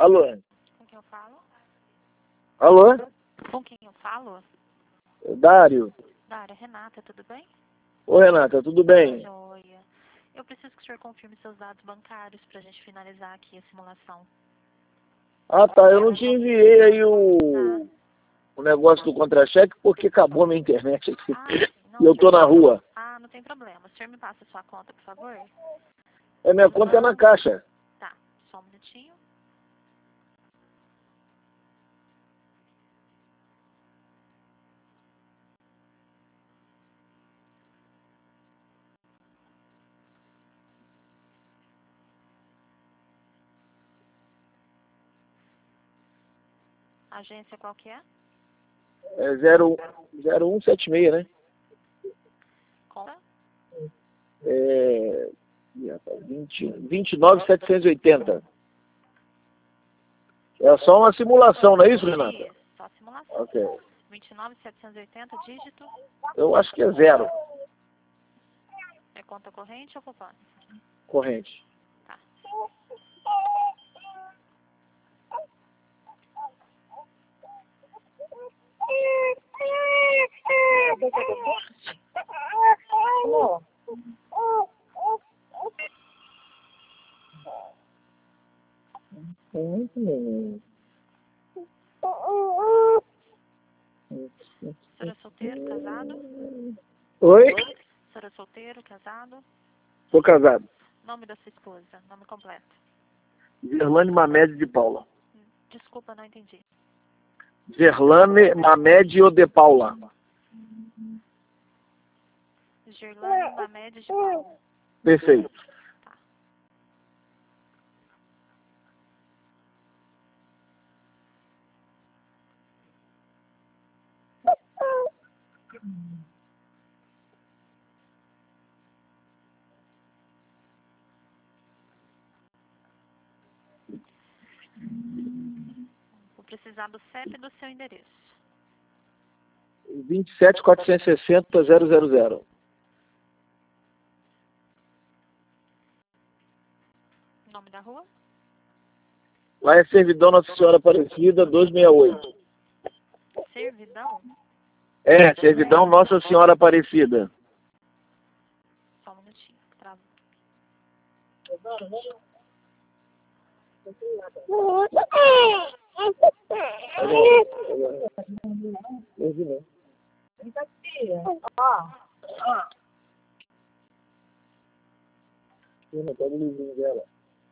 Alô? Com quem eu falo? Alô? Com quem eu falo? Dário? Dária, Renata, tudo bem? Oi, Renata, tudo bem? Joia. Eu preciso que o senhor confirme seus dados bancários pra gente finalizar aqui a simulação. Ah, tá, eu não te enviei aí o negócio do contra-cheque porque acabou a minha internet aqui. Ah, sim. Não, E eu tô na rua. Ah, não tem problema. O senhor me passa a sua conta, por favor? Minha conta é na Caixa. Tá, só um minutinho. A agência qual que é? É 0176, né? Conta? É... 29.780. É só uma simulação, não é isso, Renata? Isso, só simulação. Ok. 29.780, dígito. Eu acho que é 0. É conta corrente ou poupança? Corrente. Tá. O senhor é solteiro, casado? Oi? O senhor é solteiro, casado? Sou casado. Nome da sua esposa, nome completo. Gerlane Mamed de Paula. Desculpa, não entendi. Gerlane Mamed de Paula. Gerlane Mamed de Paula. Perfeito. Tá. Vou precisar do CEP do seu endereço. 27.460.000. Nome da rua? Lá é Servidão Nossa Senhora Aparecida, 268. Servidão? É, Servidão Nossa Senhora Aparecida. Só um minutinho. Travou. Pega o livrinho dela.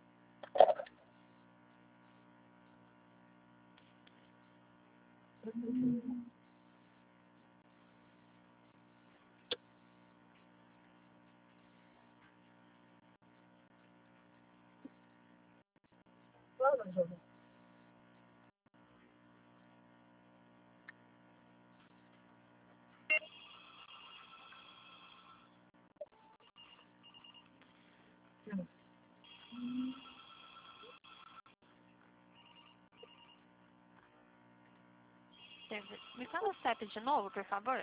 Me fala o CEP de novo, por favor.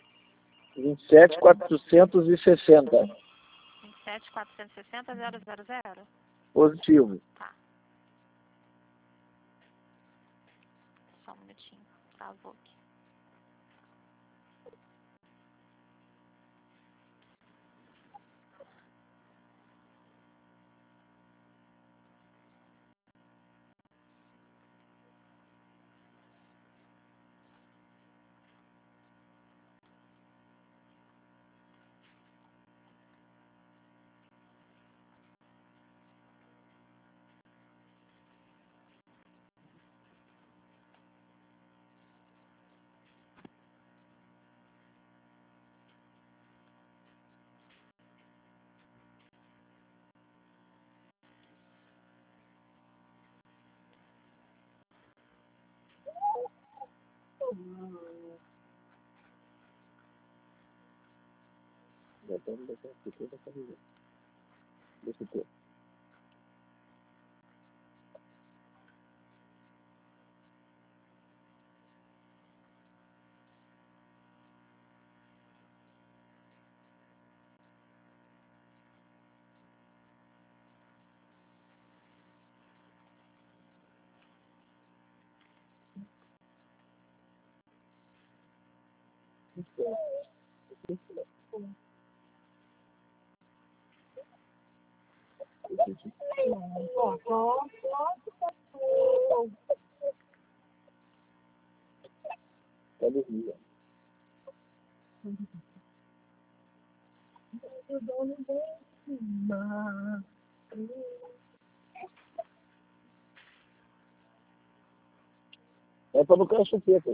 27.460. 27.460.000. Positivo. Tá. Só um minutinho. Travou aqui. Deixa eu ter. Tá dormindo. É para não cair a chupeta.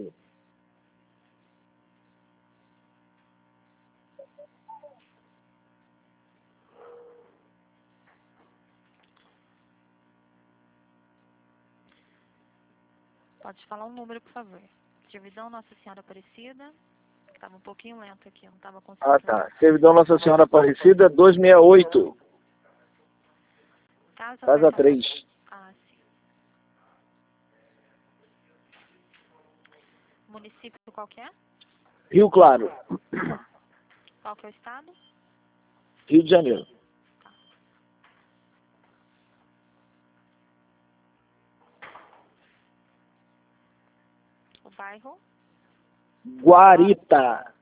Pode falar um número, por favor. Servidão Nossa Senhora Aparecida. Estava um pouquinho lento aqui, eu não estava conseguindo. Ah, tá. Servidão Nossa Senhora Aparecida, 268. Casa 3. Ah, sim. Município qual que é? Rio Claro. Qual que é o estado? Rio de Janeiro. O bairro? Guarita.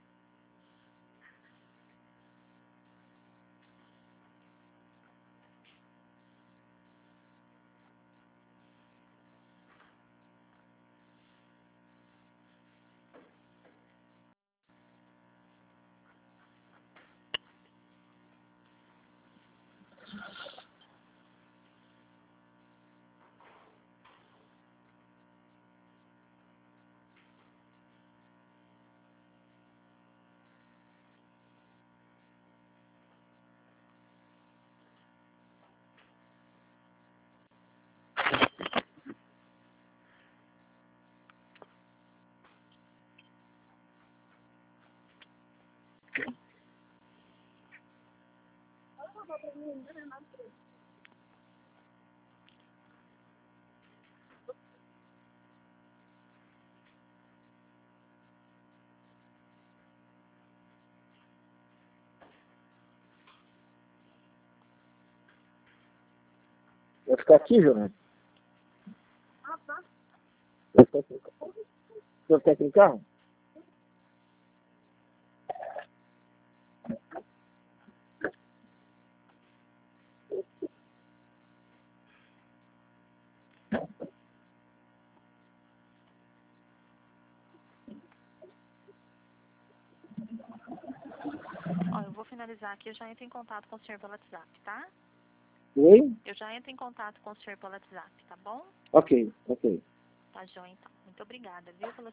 Vai ficar aqui, João? Vai ficar aqui. Vai ficar aqui no carro? Ó, eu vou finalizar aqui, eu já entro em contato com o senhor pelo WhatsApp, tá? Oi? Eu já entro em contato com o senhor pelo WhatsApp, tá bom? Ok, ok. Tá, João, então. Muito obrigada, viu, pela